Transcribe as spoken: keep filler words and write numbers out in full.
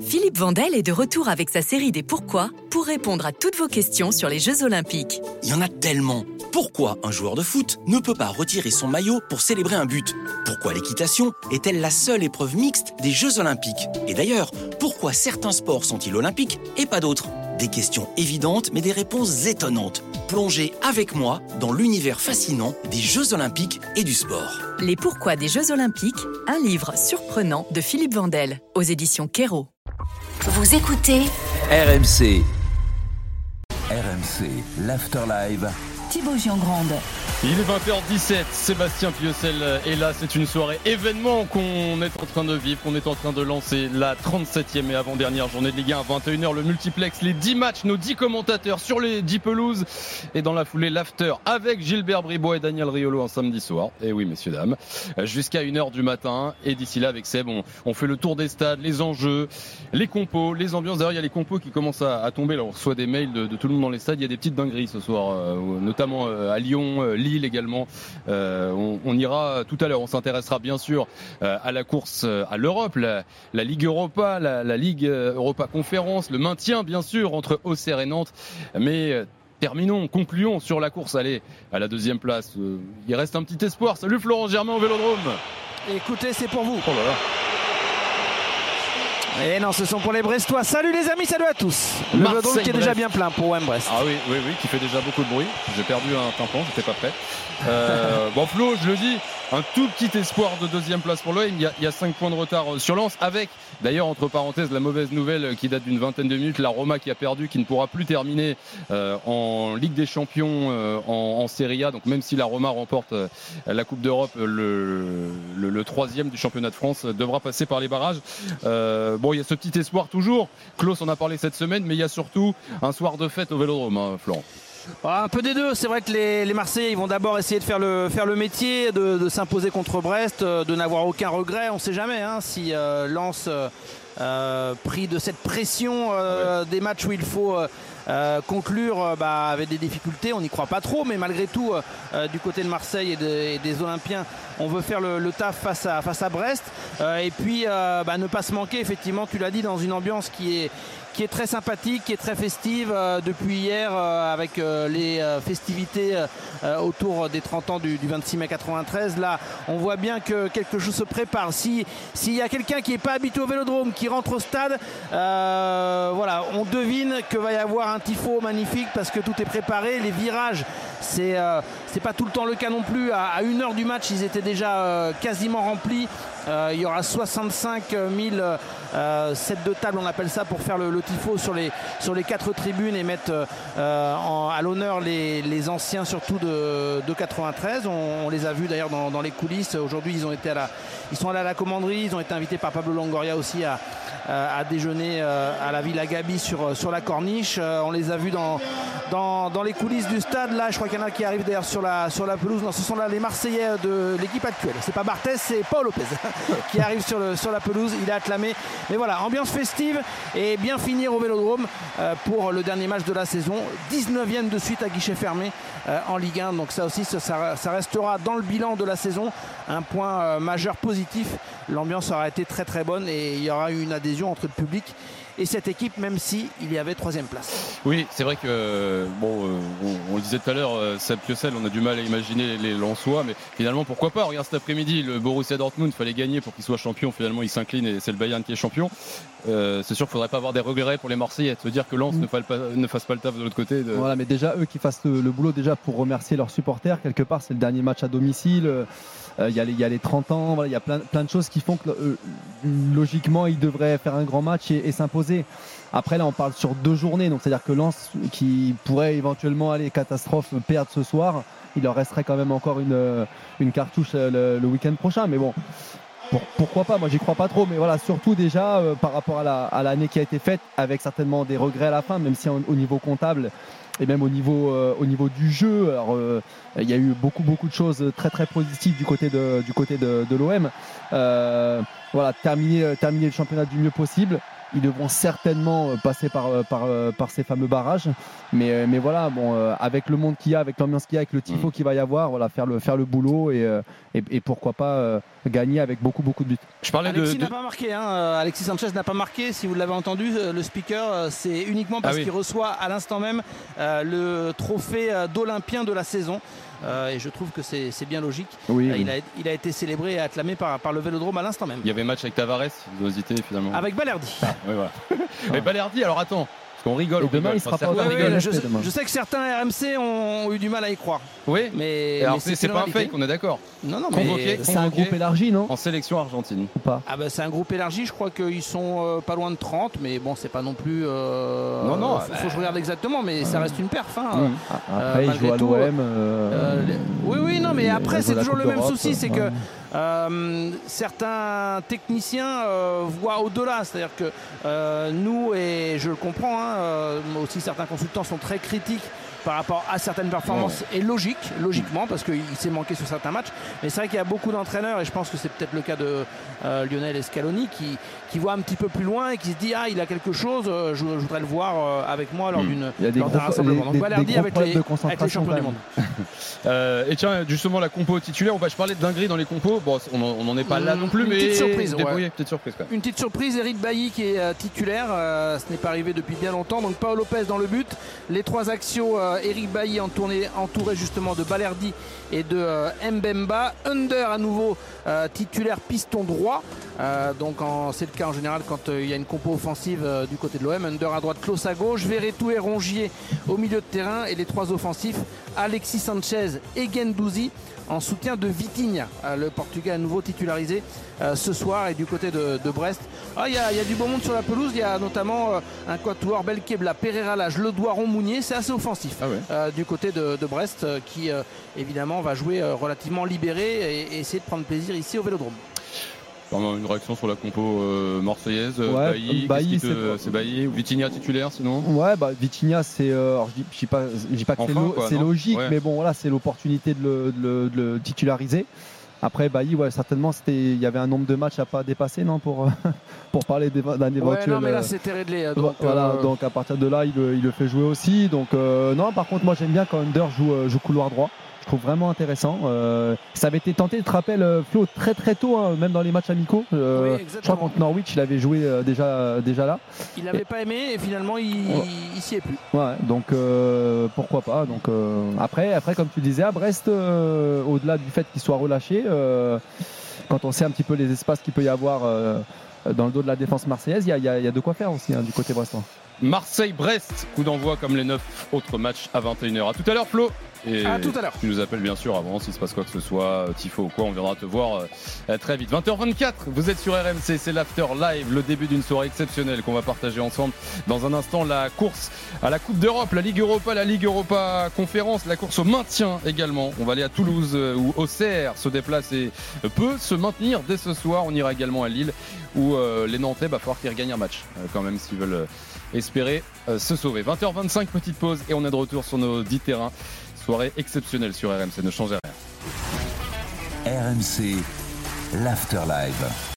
Philippe Vandel est de retour avec sa série des Pourquoi pour répondre à toutes vos questions sur les Jeux Olympiques. Il y en a tellement. Pourquoi un joueur de foot ne peut pas retirer son maillot pour célébrer un but ? Pourquoi l'équitation est-elle la seule épreuve mixte des Jeux Olympiques ? Et d'ailleurs, pourquoi certains sports sont-ils olympiques et pas d'autres ? Des questions évidentes mais des réponses étonnantes. Plongez avec moi dans l'univers fascinant des Jeux Olympiques et du sport. Les Pourquoi des Jeux Olympiques, un livre surprenant de Philippe Vandel, aux éditions Kero. Vous écoutez R M C. R M C, l'Afterlive. Thibaut Giangrande. Il est vingt heures dix-sept, Sébastien Piocel est là, c'est une soirée événement qu'on est en train de vivre, qu'on est en train de lancer la trente-septième et avant-dernière journée de Ligue un à vingt et une heures, le multiplex, les dix matchs, nos dix commentateurs sur les dix pelouses et dans la foulée l'after avec Gilbert Bribois et Daniel Riolo un samedi soir, et oui messieurs dames, jusqu'à une heure du matin et d'ici là avec Seb on, on fait le tour des stades, les enjeux, les compos, les ambiances, d'ailleurs il y a les compos qui commencent à, à tomber, là on reçoit des mails de, de tout le monde dans les stades, il y a des petites dingueries ce soir, euh, notamment euh, à Lyon, euh, Lille également. Euh, on, on ira tout à l'heure. On s'intéressera bien sûr euh, à la course euh, à l'Europe, la, la Ligue Europa, la, la Ligue Europa Conférence, le maintien bien sûr entre Auxerre et Nantes. Mais euh, terminons, concluons sur la course. Allez, à la deuxième place. Euh, il reste un petit espoir. Salut Florent Germain au Vélodrome. Écoutez, c'est pour vous. Oh là là. Et non, ce sont pour les Brestois. Salut les amis, salut à tous. Le Vélodrome qui est déjà bien plein pour O M Brest. Ah oui, oui, oui, qui fait déjà beaucoup de bruit. J'ai perdu un tympan, j'étais pas prêt. Euh, bon Flo, je le dis, un tout petit espoir de deuxième place pour l'O M. Il y a, il y a cinq points de retard sur Lens, avec d'ailleurs entre parenthèses la mauvaise nouvelle qui date d'une vingtaine de minutes, la Roma qui a perdu, qui ne pourra plus terminer euh, en Ligue des Champions, euh, en, en Serie A. Donc même si la Roma remporte euh, la Coupe d'Europe, le, le, le troisième du championnat de France devra passer par les barrages. Euh, bon, il y a ce petit espoir toujours. Klaus en a parlé cette semaine, mais il y a surtout un soir de fête au Vélodrome, hein, Florent. Un peu des deux, c'est vrai que les, les Marseillais ils vont d'abord essayer de faire le, faire le métier, de, de s'imposer contre Brest, de n'avoir aucun regret, on ne sait jamais hein, si euh, Lens euh, euh, pris de cette pression euh, ouais. des matchs où il faut euh, euh, conclure euh, bah, avec des difficultés, on n'y croit pas trop, mais malgré tout euh, du côté de Marseille et, de, et des Olympiens, on veut faire le, le taf face à, face à Brest euh, et puis euh, bah, ne pas se manquer, effectivement tu l'as dit, dans une ambiance qui est qui est très sympathique, qui est très festive euh, depuis hier euh, avec euh, les euh, festivités euh, autour des trente ans du, du vingt-six mai quatre-vingt-treize. Là, on voit bien que quelque chose se prépare. Si, s'il y a quelqu'un qui n'est pas habitué au Vélodrome, qui rentre au stade, euh, voilà, on devine que va y avoir un tifo magnifique parce que tout est préparé. Les virages, c'est, euh, c'est pas tout le temps le cas non plus. À, à une heure du match, ils étaient déjà euh, quasiment remplis. Euh, il y aura soixante-cinq mille euh, sets de table, on appelle ça, pour faire le, le tifo sur les, sur les quatre tribunes et mettre euh, en, à l'honneur les, les anciens, surtout de, de quatre-vingt-treize. On, on les a vus d'ailleurs dans, dans les coulisses. Aujourd'hui, ils, ont été à la, ils sont allés à la commanderie. Ils ont été invités par Pablo Longoria aussi à, à déjeuner à la Villa Gabi sur, sur la corniche. On les a vus dans, dans, dans les coulisses du stade. Là, je crois qu'il y en a qui arrivent d'ailleurs sur la, sur la pelouse. Non, ce sont là les Marseillais de l'équipe actuelle. C'est pas Barthez, c'est Paul Lopez qui arrive sur, le, sur la pelouse. Il est acclamé. Mais voilà, ambiance festive et bien finir au Vélodrome euh, pour le dernier match de la saison. dix-neuvième de suite à guichet fermé euh, en Ligue un. Donc ça aussi, ça, ça restera dans le bilan de la saison un point euh, majeur positif. L'ambiance aura été très très bonne et il y aura eu une adhésion entre le public et cette équipe, même si il y avait troisième place. Oui, c'est vrai que bon, euh, on, on le disait tout à l'heure, euh, Seb Piocel, on a du mal à imaginer les Lensois, mais finalement pourquoi pas. Regarde cet après-midi, le Borussia Dortmund, il fallait gagner pour qu'il soit champion. Finalement, il s'incline et c'est le Bayern qui est champion. Euh, c'est sûr qu'il ne faudrait pas avoir des regrets pour les Marseillais, de se dire que Lens mmh. ne, fasse pas, ne fasse pas le taf de l'autre côté. De... Voilà, mais déjà eux qui fassent le, le boulot déjà pour remercier leurs supporters. Quelque part, c'est le dernier match à domicile. Il euh, y, y a les trente ans, il voilà, y a plein, plein de choses qui font que euh, logiquement ils devraient faire un grand match et, et s'imposer. Après là on parle sur deux journées, donc c'est-à-dire que Lens qui pourrait éventuellement aller catastrophe perdre ce soir, il leur resterait quand même encore une, une cartouche le, le week-end prochain. Mais bon, pour, pourquoi pas, moi j'y crois pas trop, mais voilà, surtout déjà euh, par rapport à, la, à l'année qui a été faite, avec certainement des regrets à la fin, même si au, au niveau comptable et même au niveau, euh, au niveau du jeu, alors euh, il y a eu beaucoup beaucoup de choses très très positives du côté de, du côté de, de l'O M. Euh, voilà, terminer, terminer le championnat du mieux possible. ils devront certainement passer par, par, par ces fameux barrages. Mais, mais voilà, bon, avec le monde qu'il y a, avec l'ambiance qu'il y a, avec le tifo mmh. qu'il va y avoir, voilà, faire, le, faire le boulot et, et, et pourquoi pas gagner avec beaucoup, beaucoup de buts. Je parlais Alexis de, n'a de... pas marqué, hein. Alexis Sanchez n'a pas marqué. Si vous l'avez entendu, le speaker, c'est uniquement parce ah oui. qu'il reçoit à l'instant même euh, le trophée d'Olympien de la saison. Euh, et je trouve que c'est, c'est bien logique. Oui, euh, oui. Il, a, il a été célébré et acclamé par, par le Vélodrome à l'instant même. Il y avait match avec Tavares, il doit hésiter finalement. Avec Balerdi. Ah, oui, voilà. Mais Balerdi, alors attends. On rigole. Et demain, rigole. il sera enfin, pas ouais, rigole, ouais, je, sais, je sais que certains R M C ont eu du mal à y croire. Oui, mais, alors mais c'est, c'est pas un fake, on est d'accord. Non, non, convoqué, mais c'est un groupe élargi, non ? En sélection argentine. Ou pas ? Ah bah c'est un groupe élargi. Je crois qu'ils sont euh, pas loin de trente, mais bon, c'est pas non plus. Euh, non, non. Faut, bah, faut que je regarde exactement, mais ça reste une perf. Hein, mmh. Après, euh, il joue à l'O M. Euh, euh, les... Oui, oui, non, mais après, c'est toujours le même souci, c'est que. Euh, certains techniciens euh, voient au-delà, c'est-à-dire que euh, nous, et je le comprends, hein, euh, aussi certains consultants sont très critiques par rapport à certaines performances ouais. et logique, logiquement, parce qu'il s'est manqué sur certains matchs. Mais c'est vrai qu'il y a beaucoup d'entraîneurs, et je pense que c'est peut-être le cas de euh, Lionel Scaloni, qui, qui voit un petit peu plus loin et qui se dit ah il a quelque chose, euh, je, je voudrais le voir euh, avec moi lors, d'une, il y a des lors gros, d'un rassemblement. des, Donc des, Balerdi des avec, les, avec les champions du monde. euh, et tiens, justement la compo titulaire, on va je parlais de dinguerie dans les compos. Bon, on n'en est pas là non plus, une mais petite surprise, ouais. petite surprise quoi. Une petite surprise, Eric Bailly qui est euh, titulaire, euh, ce n'est pas arrivé depuis bien longtemps. Donc Paolo Lopez dans le but, les trois axiaux, euh, Eric Bailly en Tourné, entouré justement de Balerdi et de euh, Mbemba. Under à nouveau euh, titulaire piston droit. Euh, donc en, c'est le cas en général quand euh, il y a une compo offensive euh, du côté de l'O M. Under à droite, Klose à gauche, Verretou et Rongier au milieu de terrain et les trois offensifs Alexis Sanchez et Guendouzi en soutien de Vitinha, euh, le Portugais à nouveau titularisé euh, ce soir. Et du côté de, de Brest, il ah, y, y a du beau monde sur la pelouse. Il y a notamment euh, un quatuor Belkebla, Pereira Lage, Ledoiron, Mounier. C'est assez offensif ah ouais. euh, du côté de, de Brest euh, qui euh, évidemment va jouer euh, relativement libéré et, et essayer de prendre plaisir ici au Vélodrome. Une réaction sur la compo euh, marseillaise, ouais, Bailly, Bailly te... c'est, c'est Bailly ou Vitinha titulaire sinon. Ouais, bah Vitinha c'est, euh, alors, je dis, je dis pas, je dis pas que enfin, c'est, lo- quoi, c'est logique, ouais. mais bon voilà, c'est l'opportunité de le, de le, de le titulariser. Après Bailly, ouais, certainement c'était, il y avait un nombre de matchs à pas dépasser, non, pour pour parler d'un éventuel. Ouais, non mais là c'était réglé. Donc, voilà, euh... donc à partir de là, il, il le fait jouer aussi. Donc euh, non, par contre moi j'aime bien quand Under joue, joue couloir droit. Je trouve vraiment intéressant. Euh, ça avait été tenté, je te rappelle, euh, Flo, très très tôt, hein, même dans les matchs amicaux. Euh, oui, je crois contre Norwich, il avait joué euh, déjà, euh, déjà là. Il n'avait pas aimé et finalement il, ouais. il, il s'y est plus. Ouais, donc euh, pourquoi pas. Donc, euh, après, après, comme tu disais, à Brest, euh, au-delà du fait qu'il soit relâché, euh, quand on sait un petit peu les espaces qu'il peut y avoir euh, dans le dos de la défense marseillaise, il y, y, y a de quoi faire aussi hein, du côté brestois. Marseille-Brest, coup d'envoi comme les neuf autres matchs à vingt et une heures. À tout à l'heure Flo. Et à tout à l'heure. Tu nous appelles bien sûr avant s'il se passe quoi que ce soit, tifo ou quoi, on viendra te voir euh, très vite. vingt heures vingt-quatre, vous êtes sur R M C, c'est l'After Live, le début d'une soirée exceptionnelle qu'on va partager ensemble. Dans un instant, la course à la Coupe d'Europe, la Ligue Europa, la Ligue Europa Conférence, la course au maintien également. On va aller à Toulouse euh, où Auxerre se déplace et euh, peut se maintenir dès ce soir. On ira également à Lille où euh, les Nantais, va falloir qu'ils regagnent un match euh, quand même s'ils veulent euh, espérer euh, se sauver. vingt heures vingt-cinq, petite pause et on est de retour sur nos dix terrains. Soirée exceptionnelle sur R M C, ne changez rien. R M C, l'After Live.